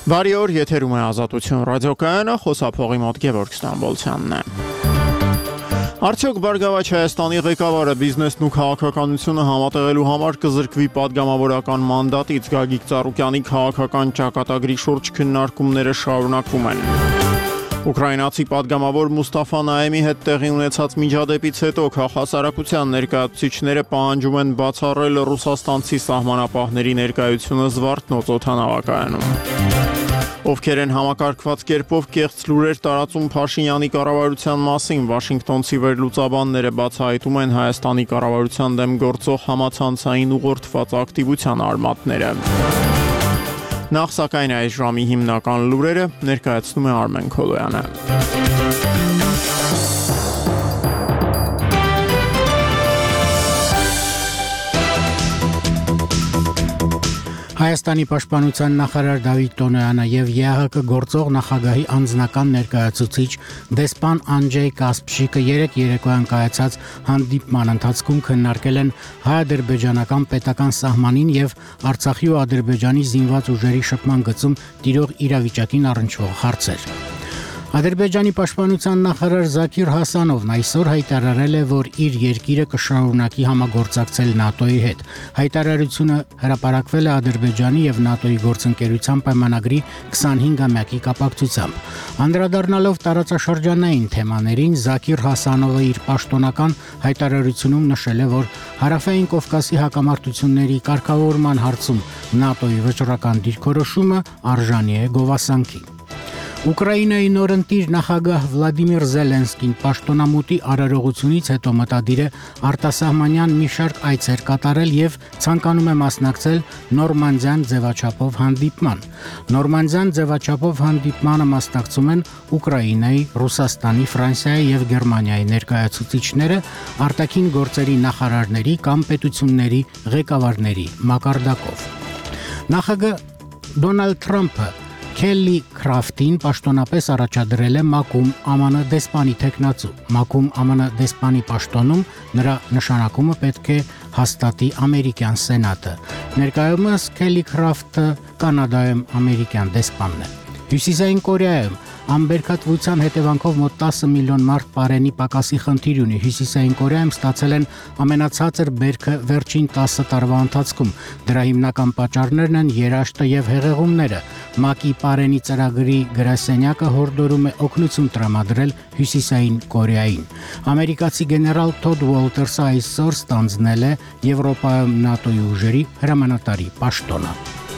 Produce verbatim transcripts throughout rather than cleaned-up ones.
Վարի օր եթերում է Ազատություն ռադիոկայանը, խոսափողի մոտ Գևորգ Ստամբոլցյանն է։ Արդյոք Բարգավաճ Հայաստանի ղեկավարը բիզնեսն ու քաղաքականությունը համատեղելու համար կզրկվի պատգամավորական մանդատից? Գագիկ Ծառուկյանի քաղաքական ճակատագրի շուրջ քննարկումները շարունակվում են։ Ուկրաինացի պատգամավոր Մուստաֆա Նայեմի հետ տեղի ունեցած միջադեպից հետո քաղաքասարակության ներկայացուցիչները պահանջում են բացառել ռուսաստանցի սահմանապահների ներկայությունը Զվարթնոց օդանավակայանում։ Ովքեր են համակարգված կերպով կեղծ լուրեր տարածում Փաշինյանի կառավարության մասին, Վաշինգտոնցի վերլուծաբանները բացահայտում են Հայաստանի կառավարության դեմ գործող համացանցային ուղղորդված ակտիվության արմատները։ Նախ սակայն այս ժամի հիմնական լուրերը ներկայացնում է Արմեն Քոլոյանը։ Հայաստանի պաշտպանության նախարար Դավիթ Տոնոյանը եւ ԵԱՀԿ գործող նախագահի անձնական ներկայացուցիչ դեսպան Անջեյ Կասպշիկը երեք երեկոյան կայացած հանդիպման ընթացքում քննարկել են հայ-ադրբեջանական պետական սահմանին եւ Արցախի ու Ադրբեջանի զինված ուժերի շփման գծում տիրող իրավիճակին առնչվող հարցեր։ Ադրբեջանի պաշտպանության նախարար Զաքիր Հասանովն այսօր հայտարարել է, որ իր երկիրը կշարունակի համագործակցել ՆԱՏՕ-ի հետ։ Հայտարարությունը հրապարակվել է Ադրբեջանի եւ ՆԱՏՕ-ի գործընկերության պայմանագրի քսանհինգամյակի կապակցությամբ։ Անդրադառնալով տարածաշրջանային թեմաներին, Զաքիր Հասանովը իր պաշտոնական հայտարարությունում նշել է, որ Հարավային Կովկասի հակամարտությունների կարգավորման հարցում ՆԱՏՕ-ի վճռական դիրքորոշումը արժանի է գովասանքի։ Ուկրաինայի նորընտիր նախագահ Վլադիմիր Զելենսկին պաշտոնամուտի արարողությունից հետո մտադիր է արտասահմանյան մի շարք այցեր կատարել եւ ցանկանում է մասնակցել Նորմանդիան ձևաչափով հանդիպման։ Նորմանդիան ձևաչափով հանդիպմանը մասնակցում են Ուկրաինայի, Ռուսաստանի, Ֆրանսիայի եւ Գերմանիայի ներկայացուցիչները արտաքին գործերի նախարարների կամ պետությունների ղեկավարների մակարդակով։ Նախագահ Դոնալդ Թրամփը Քելլի Քրաֆտին պաշտոնապես առաջադրել է Մակում ԱՄՆ դեսպանի թեկնածու։ Մակում ԱՄՆ դեսպանի պաշտոնում նրա նշանակումը պետք է հաստատի ամերիկյան սենատը։ Ներկայումս Քելլի Քրաֆտը Կանադայում ամերիկյան դեսպանն է։ Հյուսիսային Կորեայում ամբերքատվության հետևանքով մոտ տասը միլիոն մարդ պարենի պակասի խնդիր ունի։ Հյուսիսային Կորեայում ստացել են ամենացածր բերքը վերջին տասը տարվա ընթացքում։ Դրա հիմնական պատճառներն են երաշտը եւ հեղեղումները։ ՄԱԿ-ի պարենի ծրագրի գրասենյակը հորդորում է օգնություն տրամադրել Հյուսիսային Կորեային։ Ամերիկացի գեներալ Թոդ Ուոլթերսը այսօր ստանձնել է Եվրոպայում ՆԱՏՕ-ի ուժերի հրամանատարի պաշտոնը։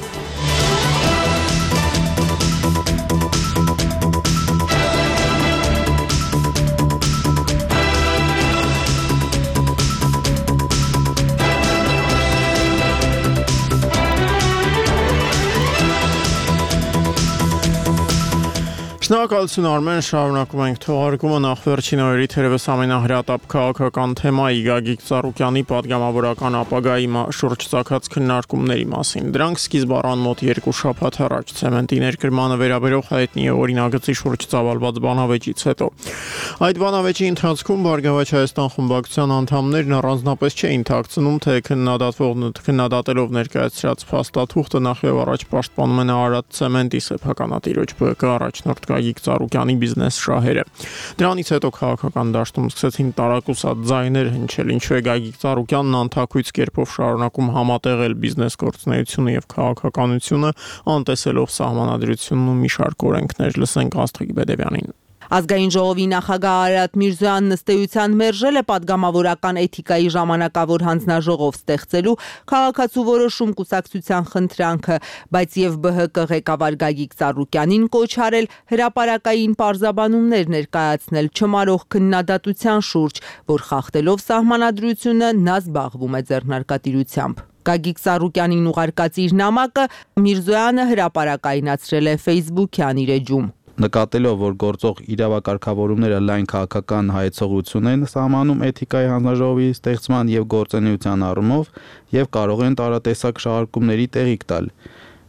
Շնորհակալություն Արմեն, շարունակում ենք թողարկումը նախ վերջին օրերի թերևս ամենահրատապ քաղաքական թեմայի Գագիկ Ծառուկյանի պատգամավորական ապագայի շուրջ ցակած քննարկումների մասին։ Դրանք սկիզբ առան մոտ երկու շաբաթ առաջ ցեմենտի ներկրմանը վերաբերող հայտնի օրինագծի շուրջ ծավալված բանավեճից հետո։ Այդ բանավեճի ընթացքում Բարգավաճ Հայաստան խմբակցության անդամներն առանձնապես չէին թաքցնում, թե քննադատվողն քննադատելով ներկայացրած փաստաթուղթը նախ եւ առաջ պաշտպանում են Արարատ ցեմենտի սեփականատիրոջ ԲԿ առաջնորդ Գագիկ Ծառուկյանի բիզնես շահերը։ Դրանից հետո քաղաքական դաշտում սկսեցին տարակուսած ձայներ հնչել, ինչու է Գագիկ Ծառուկյանն անթաքույց կերպով շարունակում համատեղել բիզնես գործունեությունը եւ քաղաքականությունը, անտեսելով սահմանադրությունն ու մի շարք օրենքներ։ Լսենք Աստղիկ Բեդևյանին։ Ազգային ժողովի նախագահ Արարատ Միրզոյանն ըստ էության մերժել է պատգամավորական էթիկայի ժամանակավոր հանձնաժողով ստեղծելու քաղաքացու որոշում կուսակցության խնդրանքը, բայց եւ ԲՀԿ ղեկավար Գագիկ Ծառուկյանին կոչ արել հրապարակային պարզաբանումներ ներկայացնել չմարող քննադատության շուրջ, որ խախտելով սահմանադրությունը նա զբաղվում է ձեռնարկատիրությամբ։ Գագիկ Ծառուկյանին ուղարկած իր նամակը Միրզոյանը հրապարակայնացրել է Facebook-յան իր էջում։ Նկատելով, որ գործող իրավակարգավորումները լայն քաղաքական հայեցողություն են սահմանում էթիկայի հանձնաժողովի ստեղծման եւ գործունեության առումով եւ կարող են տարատեսակ շահարկումների տեղիք տալ։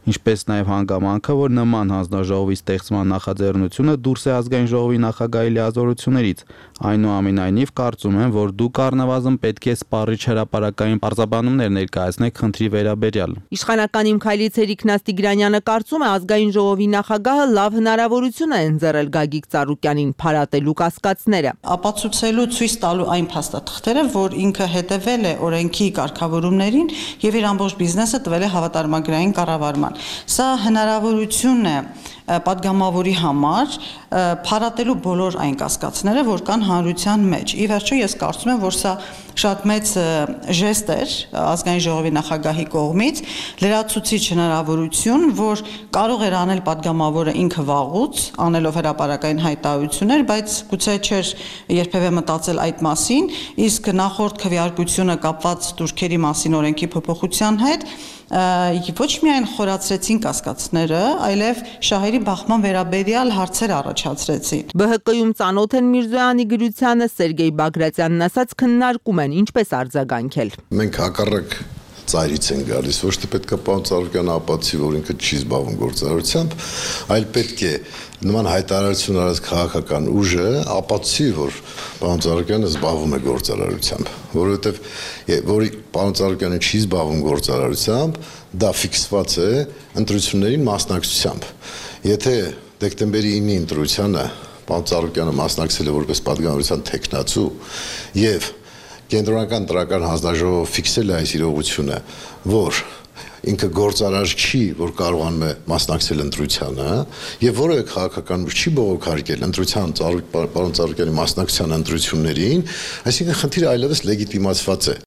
ինչպես նաև հանգամանքը, որ նման հանձնաժողովի ստեղծման նախաձեռնությունը դուրս է ազգային ժողովի նախագահի լիազորություններից։ Այնուամենայնիվ, կարծում եմ, որ դուք առնվազն պետք է սպառիչ հրապարակային պարզաբանումներ ներկայացնեք խնդրի վերաբերյալ։ Իշխանական իմ քայլից Էրիկնաս Տիգրանյանը կարծում է, ազգային ժողովի նախագահը լավ հնարավորություն է ընձեռել Գագիկ Ծառուկյանին փարատելու կասկածները։ Ապացուցելու ցույց տալու այն փաստաթղթերը, որ ինքը հետևել է օրենքի կարգավորումներին եւ իր ամբողջ բիզնեսը տվել է հավատարմագրային կառավարման։ Սա հնարավորություն է պատգամավորի համար փարատելու բոլոր այն կասկածները, որ կան հանրության մեջ։ Ի վերջո ես կարծում եմ, որ սա շատ մեծ ժեստ էր ազգային ժողովի նախագահի կողմից, լրացուցիչ հնարավորություն, որ կարող էր անել պատգամավորը ինքը վաղուց, անելով հրապարակային հայտարարություններ, բայց գուցե չէր երբևէ մտածել այդ մասին, իսկ նախորդ քվեարկությունը կապված турքերի մասին օրենքի փոփոխության հետ ոչ միայն խորացրեցին կասկածները, այլև շահերի բախման վերաբերյալ հարցեր առաջացրեցին։ Բ Հ Կ-ում ծանոթ են Միրզոյանի գրությանը, Սերգեյ Բագրատյանն ասաց, քննարկում են ինչպես արձագանքել։ Մենք հակառակ ծայրից են գալիս, ոչ թե պետք է պարոն Ծառուկյանը ապացուցի, որ ինքը չի զբաղվում գործարարությամբ, այլ պետք է նման հայտարարություն արած քաղաքական ուժը ապացուցի, որ պարոն Ծառուկյանը զբաղվում է գործարարությամբ, որովհետև որի պարոն Ծառուկյանը չի զբաղվում գործարարությամբ, դա ֆիքսված է ընտրություններին մասնակցությամբ։ Եթե դեկտեմբերի ինի ընտրությանը պարոն Ծառուկյանը մասնակցել է որպես պատգամավորության թեկնածու եւ Կենտրոնական տրական հանձնաժողովը ֆիքսել է այս իրողությունը, որ ինքը գործարար չի, որ կարողանում է մասնակցել ընտրությանը, եւ որևէ քաղաքական ուժ չի բողոքարկել ընտրության պարոն Ծառուկյանի մասնակցության ընտրություններին, այսինքն խնդիրը այլևս լեգիտիմացված է։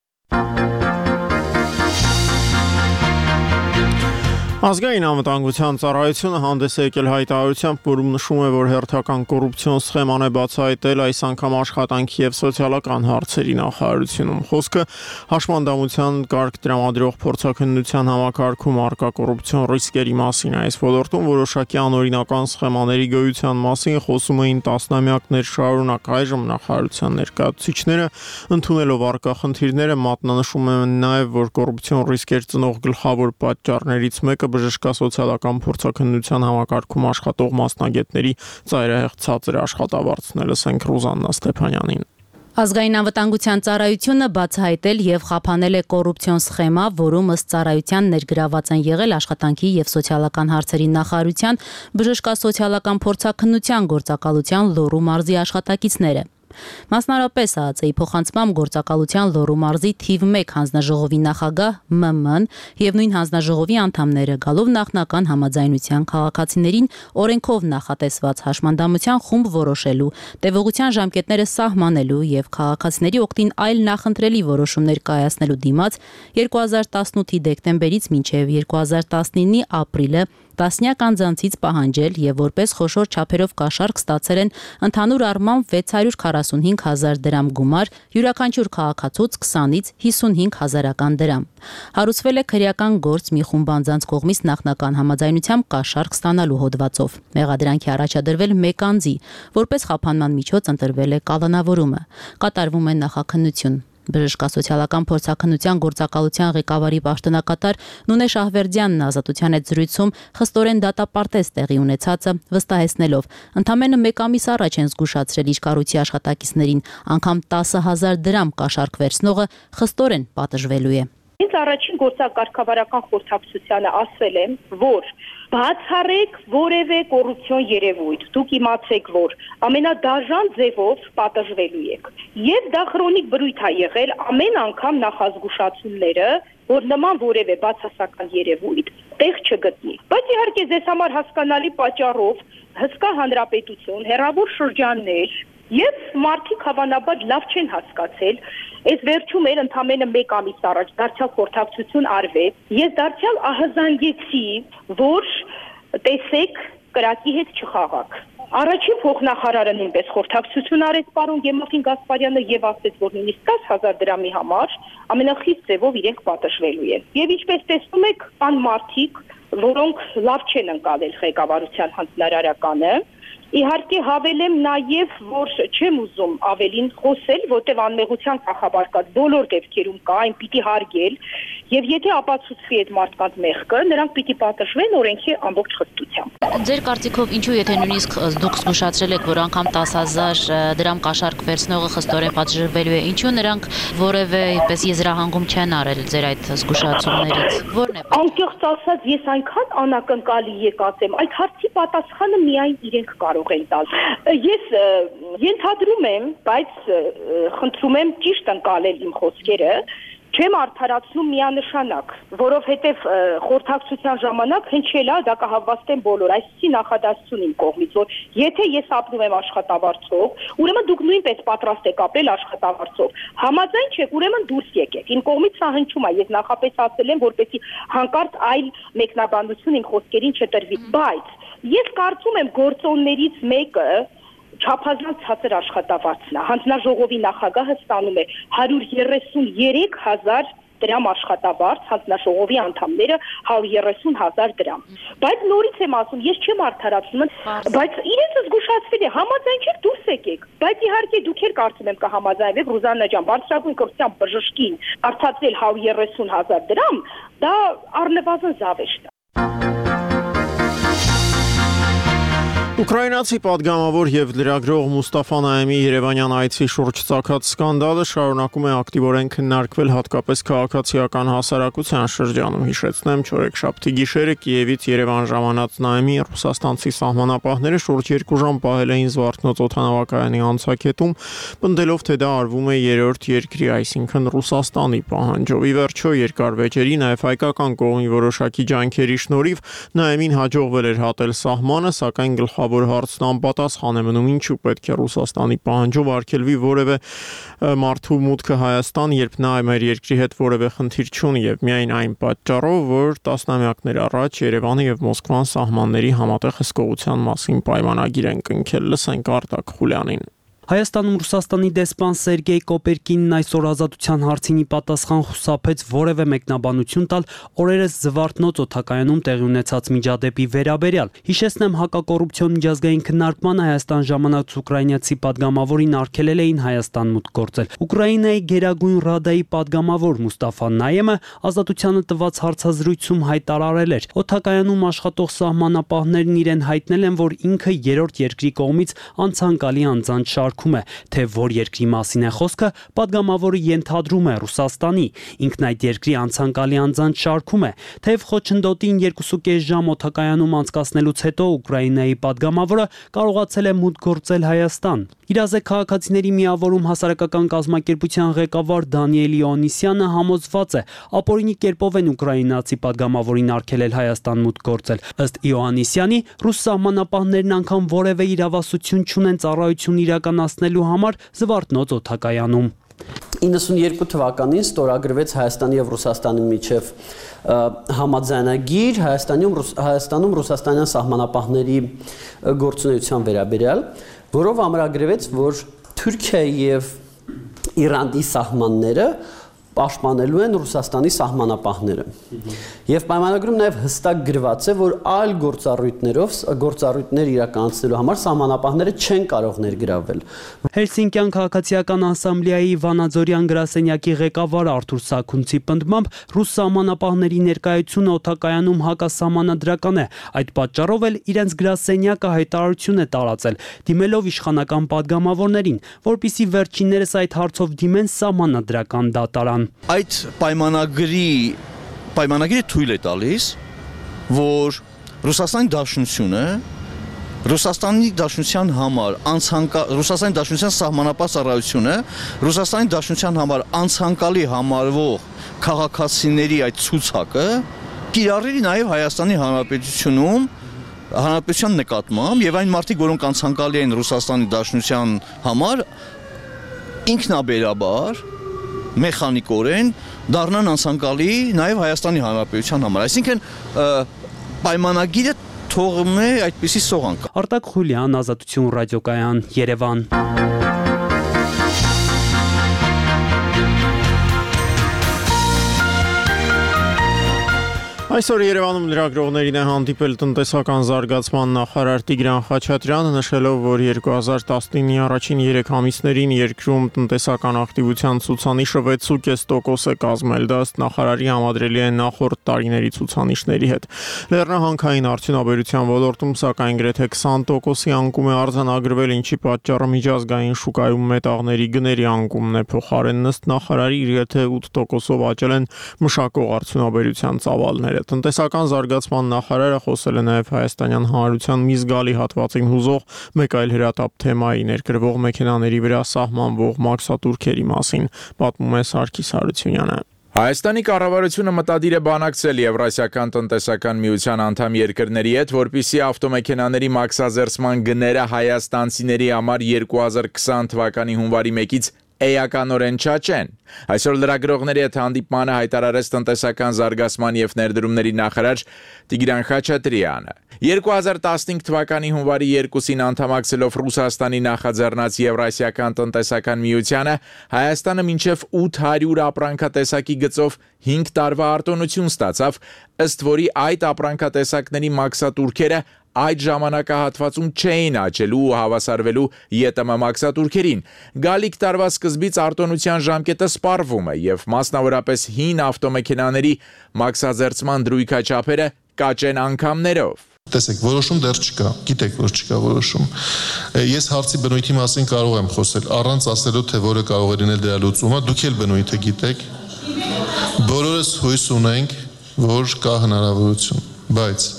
Ազգային անվտանգության ծառայությունը հանդես է եկել հայտարարությամբ, որում նշում է, որ հերթական կոռուպցիոն սխեման է բացահայտել այս անգամ աշխատանքի եւ սոցիալական հարցերի նախարարությունում։ Խոսքը հաշմանդամության կարգ տրամադրող փորձաքննության համակարգում առկա կոռուպցիոն ռիսկերի մասին է։ Այս ոլորտում որոշակի անօրինական սխեմաների գոյության մասին խոսում էին տասնամյակներ շարունակ, այժմ նախարարության ներկայացուցիչները ընդունելով առկա խնդիրները մատնանշում են նաեւ, որ կոռուպցիոն ռիսկեր ծնող գլխավոր պատճառներից մեկը բժշկասոցիալական փորձաքննության համակարգում աշխատող մասնագետների ծայրահեղ ցածր աշխատավարձն է, լսենք Ռուզաննա Ստեփանյանին։ Ազգային անվտանգության ծառայությունը բացահայտել եւ խափանել է կոռուպցիոն սխեմա, որում ըստ ծառայության ներգրաված են եղել աշխատանքի եւ սոցիալական հարցերի նախարարության բժշկասոցիալական փորձաքննության գործակալության Լոռու մարզի աշխատակիցները։ Մասնարապես ԱԱԾ-ի փոխանցմամբ գործակալության Լոռու մարզի թիվ մեկ հանձնաժողովի նախագահ Մ Մ-ն եւ նույն հանձնաժողովի անդամները գալով նախնական համաձայնության քաղաքացիներին օրենքով նախատեսված հաշմանդամության խումբ որոշելու, տևողության ժամկետները սահմանելու եւ քաղաքացիների օգտին այլ նախընտրելի որոշումներ կայացնելու դիմաց երկու հազար տասնութի դեկտեմբերից մինչեւ երկու հազար տասնինի ապրիլը տասնյակ անձանցից պահանջել եւ որպես խոշոր չափերով կաշառք ստացել են ընդհանուր առմամբ վեց հարյուր քառասունհինգ հազար դրամ գումար, յուրաքանչյուր քաղաքացուց քսանից հիսունհինգ հազարական դրամ։ Հարուցվել է քրեական գործ մի խումբ անձանց կողմից նախնական համաձայնությամբ կաշառք ստանալու հոդվածով։ Մեղադրանքի առաջադրվել մեկ անձի, որպես խափանման միջոց ընտրվել է կալանավորումը։ Կատարվում է նախաքննություն։ Բժշկասոցիալական փորձաքննության գործակալության ղեկավարի պաշտոնակատար Նունե Շահվերդյանն ազատության հետ զրույցում խստորեն դատապարտեց տեղի ունեցածը, վստահեցնելով, ընդամենը մեկ ամիս առաջ են զգուշացրել իր կառույցի աշխատակիցներին, անգամ տասը հազար դրամ կաշառք վերցնողը խստորեն պատժվելու է։ Ինձ առաջին գործակարգավարական խորհրդակցությանը ասել եմ, որ բացառեք որևէ կոռուպցիոն երևույթ, դուք իմացեք, որ ամենադաժան ձևով պատժվելու եք։ Եվ դա քրոնիկ բրույթ է եղել ամեն անգամ նախազգուշացումները, որ նման որևէ բացասական երևույթ տեղ չգտնի։ Բայց իհարկե ձեզ համար հասկանալի պատճառով հսկա հանրապետություն, հեռավոր շրջաններ եւ մարդիկ հավանաբար լավ չեն հասկացել, այս վերջում էր ընդամենը մեկ ամիս առաջ դարձյալ խորհրդակցություն արվեց, ես դարձյալ ահազանգեցի, որ տեսեք կրակի հետ չխաղաք։ Առաջին փոխնախարարը նույնպես խորհրդակցություն արեց պարոն Գեմաֆին Գասպարյանը եւ ասեց, որ նույնիսկ տասը հազար դրամի համար ամենախիստ ձևով իրենք պատժվելու են։ Եվ ինչպես տեսնում եք, կան մարդիկ, որոնք լավ չեն ընկալել ղեկավարության հանձնարարականը Իհարկե հավելեմ նաև, որ չեմ ուզում ավելին խոսել, որտեղ անմեղության կախաբարկած բոլոր դեպքերում կա, այն պիտի հարգել, եւ եթե ապացուցվի այդ մարդկանց մեղքը, նրանք պիտի պատժվեն օրենքի ամբողջ խստությամբ։ Ձեր կարծիքով ինչու եթե նույնիսկ դուք զգուշացրել եք, որ անգամ տասը հազար դրամ կաշառք վերցնողը խստորեն պատժվելու է, ինչու նրանք որևէ այդպես եզրահանգում չեն արել ձեր այդ զգուշացումներից։ Որն է։ Անկեղծ ասած, ես այնքան անակնկալի եկած եմ, այդ հարցի պատասխանը միայն իրենք կարող են տալ։ Ես ենթադրում եմ, բայց խնդրում եմ ճիշտ ընկալել իմ խոսքերը, չեմ արդարացնում միանշանակ, որովհետև խորհրդակցության ժամանակ հնչել է, դա կհավաստեն բոլոր, այսպիսի նախադասություն իմ կողմից, որ եթե ես ապրում եմ աշխատավարձով, ուրեմն դուք նույնպես պատրաստ եք ապրել աշխատավարձով։ Համաձայն չեք, ուրեմն դուրս եկեք։ Իմ կողմից սա հնչում է, ես նախապես ասել եմ, որպեսզի հանկարծ այլ մեկնաբանություն իմ խոսքերին չտրվի, բայց ես կարծում եմ գործոններից մեկը չափազանց ցածր աշխատավարձն է։ Հանձնաժողովի նախագահը ստանում է հարյուր երեսուներեք հազար դրամ աշխատավարձ, հանձնաժողովի անդամները հարյուր երեսուն հազար դրամ։ Բայց նորից եմ ասում, ես չեմ արդարացնում, բայց իրենց զգուշացվել է, համաձայն չեք դուրս եկեք։ Բայց իհարկե դուք եք կարծում եմ կհամաձայնվեք Ռուզաննա ջան, բարձրագույն կրթության բժշկին արդացնել հարյուր երեսուն հազար դրամ, դա առնվազն զավեշտ է։ Ուկրաինացի падգամավոր եւ լրագրող Մուստաֆա Նայեմի Երևանյան այցի շուրջ ծագած սկանդալը շարունակում է ակտիվորեն քննարկվել հատկապես քաղաքացիական հասարակության շրջանում։ Հիշեցնեմ, չորեքշաբթի գիշերը Կիևից Երևան ժամանած Նայեմի ռուսաստանցի սահմանապահները շուրջ երկու ժամ պահել էին Զվարթնոց օդանավակայանի անցակետում, պնդելով, թե դա արվում է երրորդ երկրի, այսինքն Ռուսաստանի պահանջով։ Ի վերջո երկար վեճերի նաեւ հայկական կողմի որոշակի ջանքերի շնորհիվ Նայեմին հաջողվել էր հատել սահմանը, սակայն գլխավոր որ հարցն անպատասխան է մնում, ինչու պետք է Ռուսաստանի պահանջով արգելվի որևէ մարդու մուտքը Հայաստան, երբ նա մեր երկրի հետ որևէ խնդիր չունի եւ միայն այն պատճառով, որ տասնամյակներ առաջ Երևանը եւ Մոսկվան սահմանների համատեղ հսկողության մասին պայմանագիր են կնքել։ Լսենք Արտակ Խուլյանին։ Հայաստանում Ռուսաստանի դեսպան Սերգեյ Կոպերկինն այսօր ազատության հարցին ի պատասխան խուսափեց որևէ մեկնաբանություն տալ օրերս Զվարթնոց օդակայանում տեղի ունեցած միջադեպի վերաբերյալ։ Հիշեցնեմ, հակակոռուպցիոն միջազգային քննարկման Հայաստան ժամանած ուկրաինացի падգամավորին արգելել էին Հայաստան մուտք գործել։ Ուկրաինայի Գերագույն Ռադայի падգամավոր Մուստաֆա Նայեմը ազատությանը տված հարցազրույցում հայտարարել էր. օդակայանում աշխատող սահմանապահներն իրեն հայտնել են, որ ինքը երրորդ երկրի կողմից անցանկալի անձանց շարք է, թե որ երկրի մասին է խոսքը, падգամավորը ենթադրում է Ռուսաստանի, ինքն այդ երկրի անցանկալի անձանց շարքում է, թեև խոչընդոտին երկուսուկես ժամ օդակայանում անցկացնելուց հետո Ուկրաինայի падգամավորը կարողացել է մուտք գործել Հայաստան։ Իրազեկ քաղաքացիների միավորում հասարակական կազմակերպության ղեկավար Դանիել Իոաննիսյանը համոզված է, ապօրինի կերպով են ուկրաինացի падգամավորին արգելել Հայաստան մուտք գործել։ Ըստ Իոաննիսյանի, ռուս սահմանապահներն անգամ որևէ իրավասություն չունեն ծառայություն իրականացնելու համար Զվարթնոց օդակայանում։ իննսունյերկու թվականին ստորագրվեց Հայաստանի եւ Ռուսաստանի միջև համաձայնագիր Հայաստանում Հայաստանում ռուսաստանյան սահմանապահների գործունեության վերաբերյալ, որով ամրագրվեց, որ Թուրքիայի եւ Իրանի սահմանները պաշտպանելու են Ռուսաստանի սահմանապահները։ Եվ պայմանագրում նաև հստակ գրված է, որ այլ գործառույթներով գործառույթներ իրականացնելու համար սահմանապահները չեն կարող ներգրավել։ Հելսինկյան քաղաքացիական ասամբլեայի Վանաձորյան գրասենյակի ղեկավար Արթուր Սաքունցի պնդմամբ ռուս սահմանապահների ներկայությունը օդակայանում հակասահմանադրական է։ Այդ պատճառով էլ իրենց գրասենյակը հայտարարություն է տարածել, դիմելով իշխանական падգամավորներին, որպիսի վերջիններս այդ հարցով դիմեն սահմանադրական դատարան։ Այդ պայմանագրի պայմանագիրը թույլ է տալիս, որ Ռուսաստանի Դաշնությունը Ռուսաստանի Դաշնության համար անցանկա Ռուսաստանի Դաշնության սահմանապահ ծառայությունը Ռուսաստանի Դաշնության համար անցանկալի համարվող քաղաքացիների այդ ցուցակը կիրառելի նաև Հայաստանի Հանրապետությունում Հանրապետության նկատմամբ եւ այն մարդիկ, որոնք անցանկալի են Ռուսաստանի Դաշնության համար, ինքնաբերաբար մեխանիկորեն դառնան անցանկալի նաև Հայաստանի Հանրապետության համար։ Այսինքն պայմանագիրը թողում է այդպիսի սողանք։ Արտակ Խուլյան, Ազատություն ռադիոկայան, Երևան։ Այսօր Երևանում լրագրողներին է հանդիպել տնտեսական զարգացման նախարար Տիգրան Խաչատրյանը, նշելով, որ երկու հազար տասնինի առաջին երեք ամիսներին երկրում տնտեսական ակտիվության ցուցանիշը վեց կես տոկոս է կազմել, դա ըստ նախարարի համադրելի է նախորդ տարիների ցուցանիշների հետ։ Լեռնահանքային արդյունաբերության ոլորտում սակայն գրեթե քսան տոկոսի անկում է արձանագրվել, ինչի պատճառը միջազգային շուկայում մետաղների գների անկումն է փոխարենն ըստ նախարարի գրեթե ութ տոկոսով աճել են մշակող արդյունաբերության ծավալները։ Տնտեսական զարգացման նախարարը խոսել է նաև հայաստանյան հանրության մի զգալի հատվածին հուզող մեկ այլ հրատապ թեմայի ներկրվող մեքենաների վրա սահմանվող մաքսատուրքերի մասին, պատմում է Սարգիս Հարությունյանը։ Հայաստանի կառավարությունը մտադիր է բանակցել Եվրասիական տնտեսական միության անդամ երկրների հետ, որպեսզի ավտոմեքենաների մաքսազերծման գները հայաստանցիների համար երկու հազար քսան թվականի հունվարի մեկից էականորեն չաճեն։ Այսօր լրագրողների հետ հանդիպմանը հայտարարեց տնտեսական զարգացման եւ ներդրումների նախարար Տիգրան Խաչատրյանը։ երկու հազար տասնհինգ թվականի հունվարի երկուսին անդամակցելով Ռուսաստանի նախաձեռնած Եվրասիական տնտեսական միությանը, Հայաստանը մինչև ութ հարյուր ապրանքատեսակի գծով հինգ տարվա արտոնություն ստացավ, ըստ որի այդ ապրանքատեսակների մաքսատուրքերը այդ ժամանակահատվածում չէին աճելու ու հավասարվելու ԵՏՄ մաքսատուրքերին։ Գալիք տարվա սկզբից արտոնության ժամկետը սպառվում է եւ մասնավորապես հին ավտոմեքենաների մաքսազերծման դրույքաչափերը կաճեն անգամներով։ Տեսեք, որոշում դեռ չկա, գիտեք, որ չկա որոշում։ Ես հարցի բնույթի մասին կարող եմ խոսել, առանց ասելու, թե որը կարող է լինել դրա լուծումը, դուք էլ բնույթը գիտեք։ Բոլորս հույս ունենք, որ կա հնարավորություն, բայց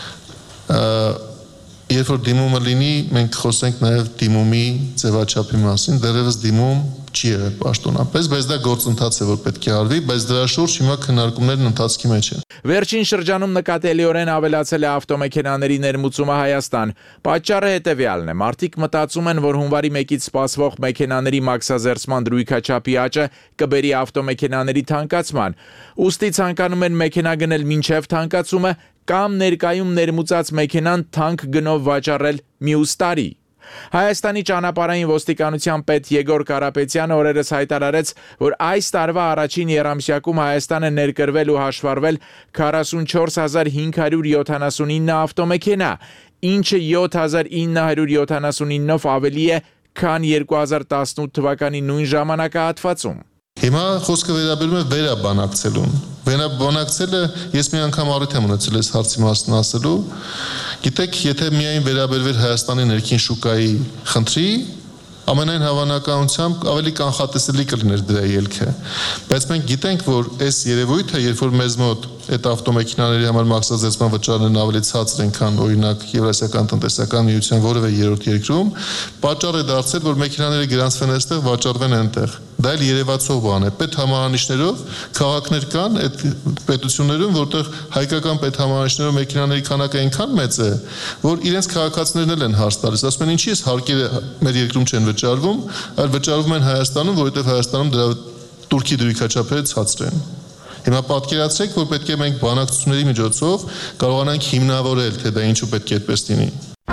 երբ որ դիմումը լինի, մենք խոսենք նաև դիմումի ձևաչափի մասին, դեռևս դիմում չի եղել պաշտոնապես, բայց դա գործընթաց է, որ պետք է արվի, բայց դրա շուրջ հիմա քննարկումներն ընթացքի մեջ են։ Վերջին շրջանում նկատելիորեն ավելացել է ավտոմեքենաների ներմուծումը Հայաստան։ Պատճառը հետևյալն է. մարդիկ մտածում են, որ հունվարի մեկից սպասվող մեքենաների մաքսազերծման դրույքաչափի աճը կբերի ավտոմեքենաների թանկացման։ Ուստի ցանկանում են մեքենա գնել մինչև թանկացումը կամ ներկայում ներմուծած մեքենան թանկ գնով վաճառել մյուս տարի։ Հայաստանի ճանապարհային ոստիկանության պետ Եգոր Կարապետյանը օրերս հայտարարեց, որ այս տարվա առաջին եռամսյակում Հայաստանը ներկրվել ու հաշվառվել քառասունչորս հազար հինգ հարյուր յոթանասունինը ավտոմեքենա, ինչը յոթ հազար ինը հարյուր յոթանասունինով ավելի է, քան երկու հազար տասնութ թվականի նույն ժամանակահատվածում։ Հիմա խոսքը վերաբերում է վերաբանակցելուն։ Վերաբանակցելը ես մի անգամ առիթ եմ ունեցել այս հարցի մասին ասելու։ Գիտեք, եթե միայն վերաբերվեր Հայաստանի ներքին շուկայի խնդրի, ամենայն հավանականությամբ ավելի կանխատեսելի կլիներ դրա ելքը։ Բայց մենք գիտենք, որ այս երևույթը, երբ որ մեզ մոտ այդ ավտոմեքենաների համար մաքսազերծման վճարներն ավելի ցածր են, քան օրինակ Եվրասիական տնտեսական միության որևէ երրորդ երկրում, պատճառ է դարձել, որ մեքենաները գրանցվեն այստեղ, վաճառվեն այնտեղ։ Դա էլ երևացող բան է։ Պետհամարանիշներով քաղաքներ կան այդ պետություններում, որտեղ հայկական պետհամարանիշներով մեքենաների քանակը այնքան մեծ է, որ իրենց քաղաքացիներն էլ են հարց տալիս, ասում են, ինչի՞ էս հարկերը մեր երկրում չեն վճարվում, այլ վճարվում են Հայաստանում, որովհետև Հայաստանում դրա турքի դրույքաչափերը ցածր են։ Հիմա պատկերացրեք, որ պետք է մենք բանակցությունների միջոցով կարողանանք հիմնավորել, թե դա ինչու պետք է այդպես լինի։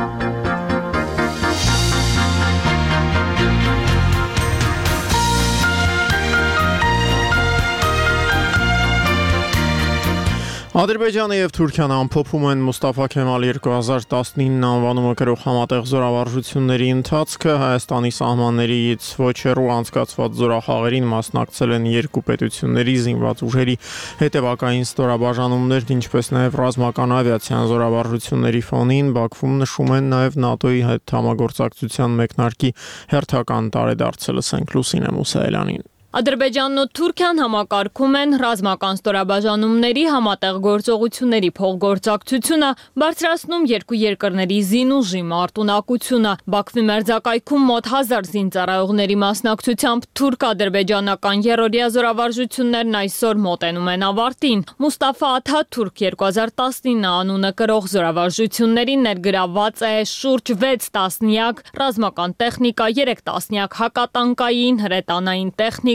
Ադրբեջանը եւ Թուրքիան ամփոփում են Մուստաֆա Քեմալ երկու հազար տասնինը անվանումը կրող համատեղ զորավարժությունների ընթացքը։ Հայաստանի սահմաններից ոչ հեռու անցկացված զորախաղերին մասնակցել են երկու պետությունների զինված ուժերի հետևակային ստորաբաժանումներն, ինչպես նաեւ ռազմական ավիացիան զորավարժությունների ֆոնին Բաքվում նշում են նաեւ ՆԱՏՕ-ի հետ համագործակցության մեկնարկի հերթական տարեդարձը, լսենք Լուսինե Մուսայելյանին։ Ադրբեջանն ու Թուրքիան համակարգում են ռազմական ստորաբաժանումների համատեղ գործողությունների փոխգործակցությունը, բարձրացնում երկու երկրների զինուժի մարտունակությունը։ Բաքվի մերձակայքում մոտ հազար զինծառայողների մասնակցությամբ թուրք-ադրբեջանական երրորդյա զորավարժություններն այսօր մոտենում են ավարտին։ Մուստաֆա Աթաթուրք երկու հազար տասնինը անունը կրող զորավարժություններին ներգրավված է շուրջ վեց տասնյակ ռազմական տեխնիկա, երեք տասնյակ հակատանկային, հրետանային տեխնիկա,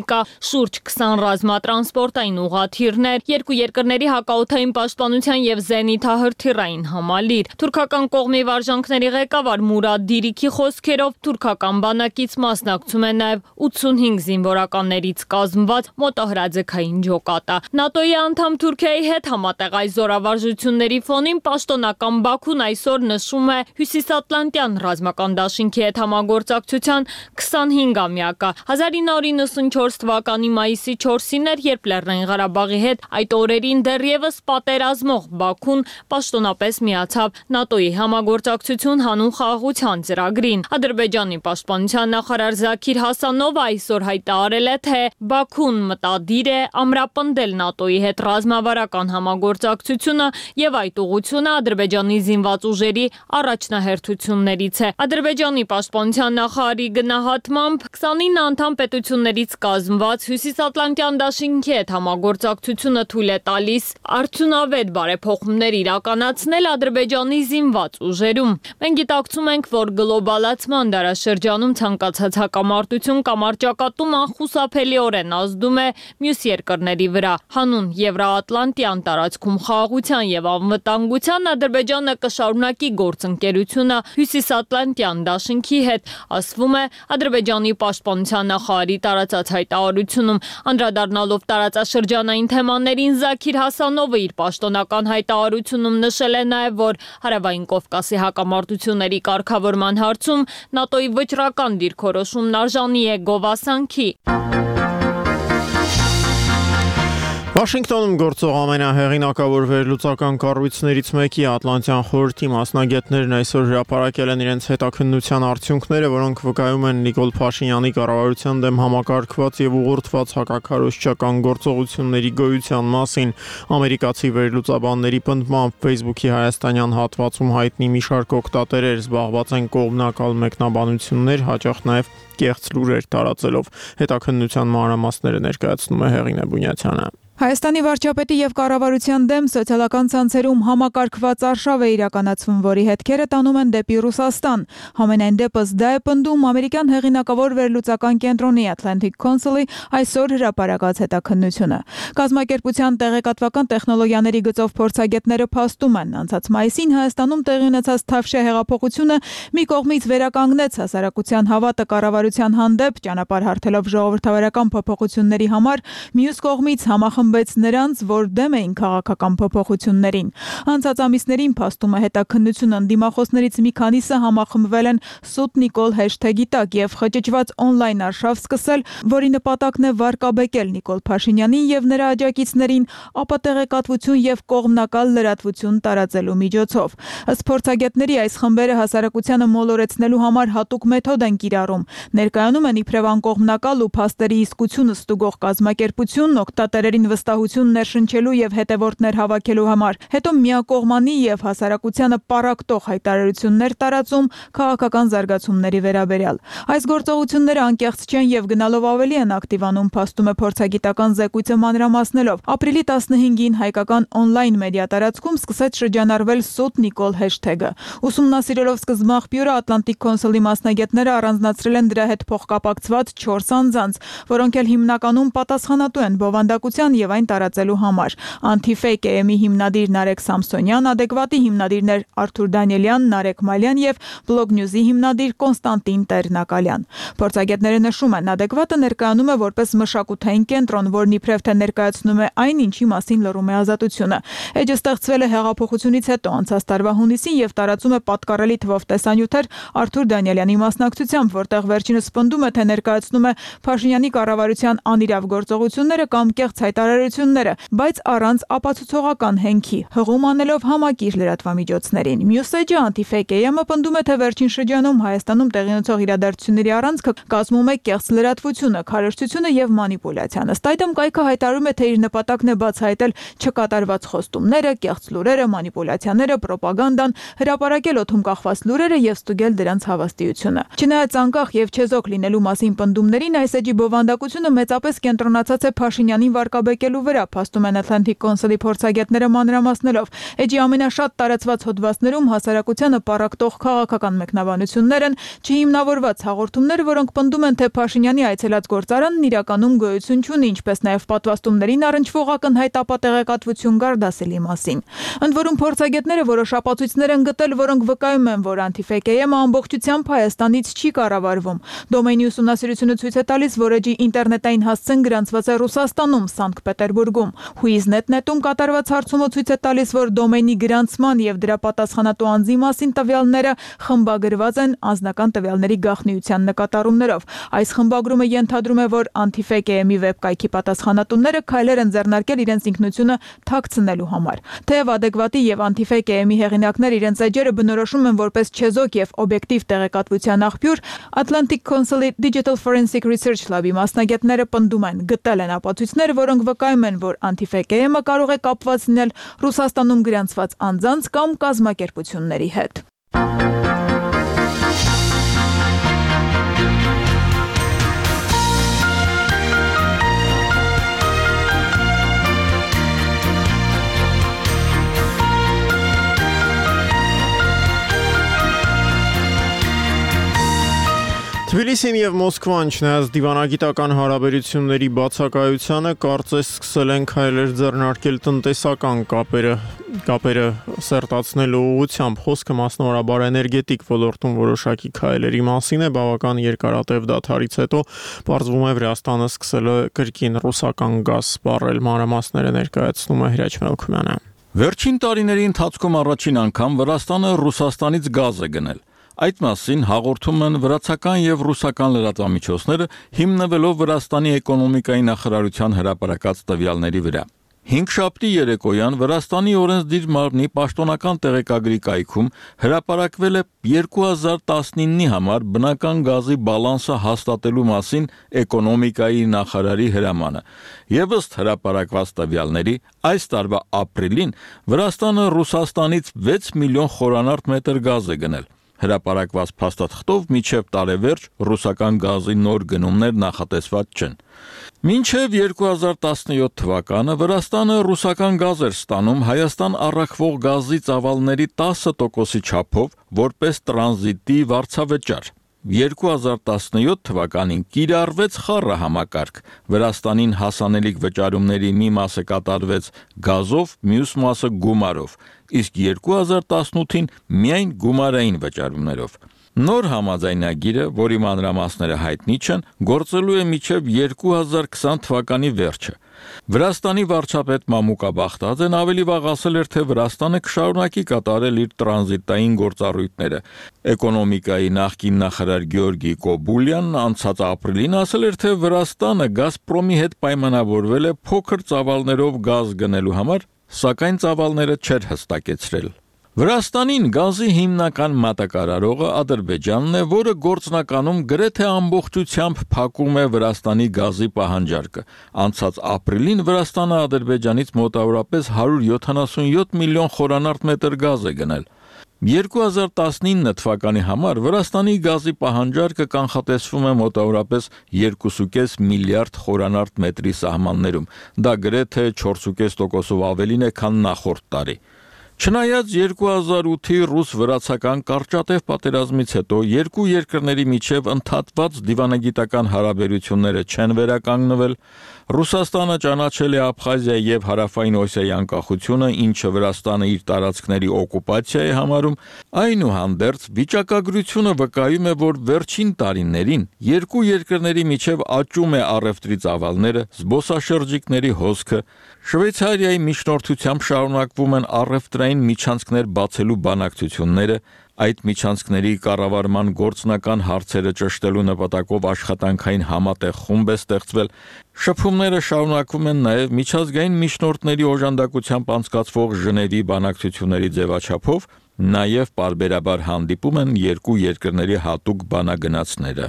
տեխնիկա, շուրջ քսան ռազմատրանսպորտային ուղղաթիռներ, երկու երկրների հակաօդային պաշտպանության եւ զենիթահրթիռային համալիր։ Թուրքական կողմի վարժանքների ղեկավար Մուրադ Դիրիքի խոսքերով թուրքական բանակից մասնակցում է նաեւ ութսունհինգ զինվորականներից կազմված մոտոհրաձգային ջոկատը։ ՆԱՏՕ-ի անդամ Թուրքիայի հետ համատեղ այս զորավարժությունների ֆոնին պաշտոնական Բաքուն այսօր նշում է Հյուսիսատլանտյան ռազմական դաշինքի հետ համագործակցության քսանհինգամյակը։ հազար ինը հարյուր նվաթ թվականի մայիսի չորսին էր, երբ Լեռնային Ղարաբաղի հետ այդ օրերին դեռևս պատերազմող Բաքուն պաշտոնապես միացավ ՆԱՏՕ-ի համագործակցություն հանուն խաղաղության ծրագրին։ Ադրբեջանի պաշտպանության նախարար Զաքիր Հասանովը այսօր հայտարարել է, թե Բաքուն մտադիր է ամրապնդել ՆԱՏՕ-ի հետ ռազմավարական համագործակցությունը եւ այդ ուղղությունը Ադրբեջանի զինված ուժերի առաջնահերթություններից է։ Ադրբեջանի պաշտպանության նախարարի գնահատմամբ քսանինը անդամ պետություններից կազմված Հյուսիսատլանտյան դաշինքի հետ համագործակցությունը թույլ է տալիս արդյունավետ բարեփոխումներ իրականացնել Ադրբեջանի զինված ուժերում։ Մենք գիտակցում ենք, որ գլոբալացման դարաշրջանում ցանկացած հակամարտություն կամ առճակատում անխուսափելիորեն ազդում է մյուս երկրների վրա։ Հանուն Եվրոատլանտյան տարածքում խաղաղության եւ անվտանգության Ադրբեջանը կշարունակի գործընկերությունը Հյուսիսատլանտյան դաշինքի հետ, ասվում է Ադրբեջանի պաշտպանության նախարարի տարածած հայտարարությունում։ Անդրադառնալով տարածաշրջանային թեմաներին Զաքիր Հասանովը իր պաշտոնական հայտարարությունում նշել է նաև, որ Հարավային Կովկասի հակամարտությունների կարգավորման հարցում ՆԱՏՕ-ի վճռական դիրքորոշումն արժանի է գովասանքի։ Վաշինգտոնում գործող ամենահեղինակավոր վերլուծական կառույցներից մեկի Ատլանտյան խորհրդի մասնագետներն այսօր հրապարակել են իրենց հետաքննության արդյունքները, որոնք վկայում են Նիկոլ Փաշինյանի կառավարության դեմ համակարգված եւ ուղղորդված հակաքարոզչական գործողությունների գոյության մասին։ Ամերիկացի վերլուծաբանների պնդմամբ Facebook-ի հայաստանյան հատվածում հայտնի մի շարք օգտատերեր զբաղված են կողմնակալ մեկնաբանություններ, հաճախ նաեւ կեղծ լուրեր տարածելով։ Հետաքննության մանրամասները ներկայացնում է Հեղինե Բունյացյանը։ Հայաստանի վարչապետի եւ կառավարության դեմ սոցիալական ցանցերում համակարգված արշավ է իրականացվում, որի հետքերը տանում են դեպի Ռուսաստան։ Համենայն դեպս դա է պնդում ամերիկյան հեղինակավոր վերլուծական կենտրոնի Atlantic Council-ի այսօր հրապարակած հետաքննությունը։ Կազմակերպության տեղեկատվական տեխնոլոգիաների գծով փորձագետները փաստում են, անցած մայիսին Հայաստանում տեղի ունեցած Թավշյա հեղափոխությունը մի կողմից վերականգնեց հասարակության հավատը կառավարության հանդեպ, ճանապարհ հարթելով ժողովրդավարական փոփոխությունների համար, մյուս կողմից համախմբել խմբեց նրանց, որ դեմ էին քաղաքական փոփոխություններին։ Անցած ամիսներին փաստում է հետաքննությունը ընդդիմախոսներից մի քանիսը համախմբվել են «Սուտ Նիկոլ» հեշթեգի տակ եւ խճճված օնլայն արշավ սկսել, որի նպատակն է վարկաբեկել Նիկոլ Փաշինյանին եւ նրա աջակիցներին ապատեղեկատվություն եւ կողմնակալ լրատվություն տարածելու միջոցով։ Ըստ փորձագետների այս խմբերը հասարակությանը մոլորեցնելու համար հատուկ մեթոդ են կիրառում։ Ներկայանում են իբրև անկողմնակալ ու փաստերի իսկությունը ստուգող կազմակերպություն, օգտատերերին վստահություն ներշնչելու եւ հետևորդներ հավաքելու համար, հետո միակողմանի եւ հասարակությանը պարակտող հայտարարություններ տարածում քաղաքական զարգացումների վերաբերյալ։ Այս գործողությունները անկեղծ չեն եւ գնալով ավելի են ակտիվանում, փաստում է փորձագիտական զեկույցը մանրամասնելով։ Ապրիլի տասնհինգին հայկական օնլայն մեդիա տարածքում սկսեց շրջանառվել «Սուտ Նիկոլ» հեշթեգը։ Ուսումնասիրելով սկզբնաղբյուրը Atlantic Council-ի մասնագետները առանձնացրել են դրա հետ փոխկապակցված չորս անձանց, որոնք էլ հիմնականում պատասխանատու են բովանդակության եւ այն տարածելու համար։ Anti-Fake է էմ-ի հիմնադիր Նարեկ Սամսոնյան, Adekvat-ի հիմնադիրներ Արթուր Դանիելյան, Նարեկ Մալյան եւ Blog News-ի հիմնադիր Կոնստանտին Տերնակալյան։ Փորձագետները նշում են, Adekvat-ը ներկայանում է որպես մշակութային կենտրոն, որն իբրև թե ներկայացնում է այն, ինչի մասին լռում է ազատությունը։ Էջը ստեղծվել է հեղափոխությունից հետո անցած տարվա հունիսին եւ տարածում է պատկառելի թվով տեսանյութեր Արթուր Դանիելյանի մասնակցությամբ, որտեղ վերջինս պնդում է, թե ներկայացնում է Փաշինյանի կառավարության անիրավ գործողությունները կամ կեղծ հայտարարությունները, բայց առանց ապացուցողական հենքի, հղում անելով համակիր լրատվամիջոցներին։ Մյուս էջը Anti-Fake է էմ-ը պնդում է, թե վերջին շրջանում Հայաստանում տեղի ունեցող իրադարձությունների առանցքը կազմում է կեղծ լրատվությունը, քարոզչությունը եւ մանիպուլյացիան։ Ըստ այդմ կայքը հայտարարում է, թե իր նպատակն է բացահայտել չկատարված խոստումները, կեղծ լուրերը, մանիպուլյացիաները, ռոպագանդան, հրապարակել օդում կախված լուրերը եւ ստուգել դրանց հավաստիությունը։ Չնայած անկախ եւ չեզոք լինելու մասին պնդումներին, այս էջի բովանդակությունը մեծապես կենտրոնացած է Փաշինյանին վարկաբեկել ձեռնարկելու վրա, փաստում են Atlantic Council-ի փորձագետները մանրամասներով։ Էջի ամենաշատ տարածված հոդվածներում հասարակությանը պառակտող քաղաքական մեկնաբանություններ են, չհիմնավորված հաղորդումներ, որոնք պնդում են, թե Փաշինյանի այցելած գործարանն իրականում գոյություն չունի, ինչպես նաև պատվաստումներին առնչվող ակնհայտ ապատեղեկատվություն կար Դասելի մասին։ Ընդ որում փորձագետները որոշ ապացույցներ են գտել, որոնք վկայում են, որ Antifa-ը ամբողջությամբ Հայաստանից չի կառավարվում։ Դոմեյնի ուսումնասիրությունը ցույց է տալիս, որ էջի ինտերնետային հասցեն գրանցված է Ռուսաստանում, Սանկտ Պետերբուրգում։ Wiznet.net-ում կատարված հարցումը ցույց է տալիս, որ դոմեյնի գրանցման եւ դրա պատասխանատու անձի մասին տվյալները խմբագրված են անձնական տվյալների գաղտնիության նկատառումներով։ Այս խմբագրումը ենթադրում է, որ Antifa-ի վեբկայքի պատասխանատուները քայլեր են ձեռնարկել իրենց ինքնությունը թաքցնելու համար։ Թեև adekvati եւ Antifa-ի հեղինակները իրենց էջերը բնորոշում են որպես չեզոք եւ օբյեկտիվ տեղեկատվության աղբյուր, Atlantic Council-ի Digital Forensic Research Lab-ի մասնագետները պնդում են, գտել են ապացույցներ, որոնք վկայում են, որ Antifa-ը կարող է կապված լինել Ռուսաստանում գրանցված անձանց կամ կազմակերպությունների հետ։ Թբիլիսին եւ Մոսկվան չնայած դիվանագիտական հարաբերությունների բացակայությանը կարծես սկսել են քայլեր ձեռնարկել տնտեսական կապերը կապերը սերտացնելու ուղղությամբ։ Խոսքը մասնավորաբար էներգետիկ ոլորտում որոշակի քայլերի մասին է։ Բավական երկարատև դադարից հետո պարզվում է Վրաստանը սկսել է կրկին ռուսական գազ սպառել։ Մանրամասները ներկայացնում է Հրաչ Մելքումյանը։ Վերջին տարիների ընթացքում առաջին անգամ Վրաստանը Ռուսաստանից գազ է գնել։ Այդ մասին հաղորդում են վրացական եւ ռուսական լրատվամիջոցները, հիմնվելով Վրաստանի էկոնոմիկայի նախարարության հրապարակած տվյալների վրա։ Հինգշաբթի երեկոյան Վրաստանի օրենսդիր մարմնի պաշտոնական տեղեկագրի կայքում հրապարակվել է երկու հազար տասնինի համար բնական գազի բալանսը հաստատելու մասին էկոնոմիկայի նախարարի հրամանը։ Եվ ըստ հրապարակված տվյալների, այս տարվա ապրիլին Վրաստանը Ռուսաստանից վեց միլիոն խորանարդ մետր գազ է գնել։ Հրապարակված փաստաթղթով մինչև տարեվերջ ռուսական գազի նոր գնումներ նախատեսված չեն։ Մինչև երկու հազար տասնյոթ թվականը Վրաստանը ռուսական գազ էր ստանում Հայաստան առաքվող գազի ծավալների տասը տոկոսի չափով որպես տրանզիտի վարձավճար։ երկու հազար տասնյոթ թվականին կիրառվեց խառը համակարգ։ Վրաստանին հասանելիք վճարումների մի մասը կատարվեց գազով, մյուս մասը գումարով, իսկ երկու հազար տասնութին միայն գումարային վճարումներով։ Նոր համաձայնագիրը, որի մանրամասները հայտնի չեն, գործելու է մինչև երկու հազար քսան թվականի վերջը։ Վրաստանի վարչապետ Մամուկա Բախտաձեն ավելի վաղ ասել էր, թե Վրաստանը կշարունակի կատարել իր տրանզիտային գործառույթները։ Էկոնոմիկայի նախկին նախարար Գեորգի Կոբուլյանն անցած ապրիլին ասել էր, թե Վրաստանը Գազպրոմի հետ պայմանավորվել է փոքր ծավալներով գազ գնելու համար, սակայն ծավալները չէր հստակեցրել։ Վրաստանին գազի հիմնական մատակարարողը Ադրբեջանն է, որը գործնականում գրեթե ամբողջությամբ փակում է Վրաստանի գազի պահանջարկը։ Անցած ապրիլին Վրաստանը Ադրբեջանից մոտավորապես հարյուր յոթանասունյոթ միլիոն խորանարդ մետր գազ է գնել։ երկու հազար տասնինը թվականի համար Վրաստանի գազի պահանջարկը կանխատեսվում է մոտավորապես երկու կόμμα պենս միլիարդ խորանարդ մետրի սահմաններում։ Դա գրեթե չորս կόμμα պենս տոկոսով ավելին է, քան նախորդ տարի։ Չնայած երկու հազար ութի ռուս-վրացական կարճատև պատերազմից հետո երկու երկրների միջև ընդհատված դիվանագիտական հարաբերությունները չեն վերականգնվել, Ռուսաստանը ճանաչել է Աբխազիա եւ Հարավային Օսիայի անկախությունը, ինչը Վրաստանը իր տարածքների օկուպացիա է համարում, այնուհանդերձ վիճակագրությունը վկայում է, որ վերջին տարիներին երկու երկրների միջև աճում է առևտրի ծավալները, զբոսաշրջիկների հոսքը, Շվեյցարիայի միջնորդությամբ շարունակվում են առևտրային միջանցքներ բացելու բանակցությունները, այդ միջանցքների կառավարման գործնական հարցերը ճշտելու նպատակով աշխատանքային համատեղ խումբ է ստեղծվել։ Շփումները շարունակվում են նաև միջազգային միջնորդների օժանդակությամբ անցկացվող Ժնևի բանակցությունների ձևաչափով, նաև պարբերաբար հանդիպում են երկու երկրների հատուկ բանագնացները։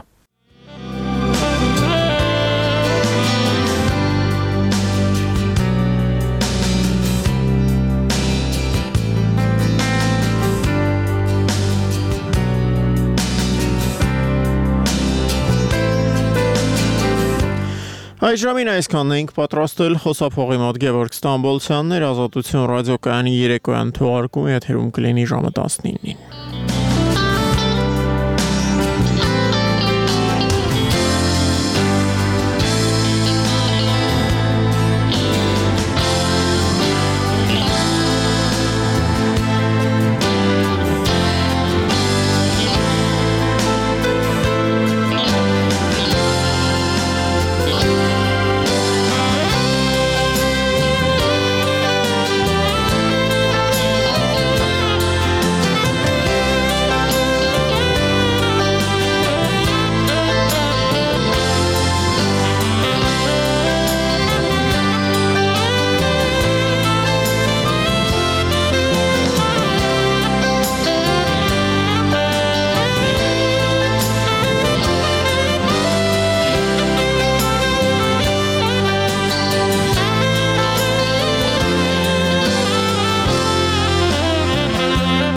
Այս ժամին այսքանն էինք պատրաստել խոսափողի մոտ Գևորգ Ստամբոլցյանն էր, Ազատություն ռադիոկայանի երեկոյան թողարկումը եթերում կլինի ժամը տասնինին։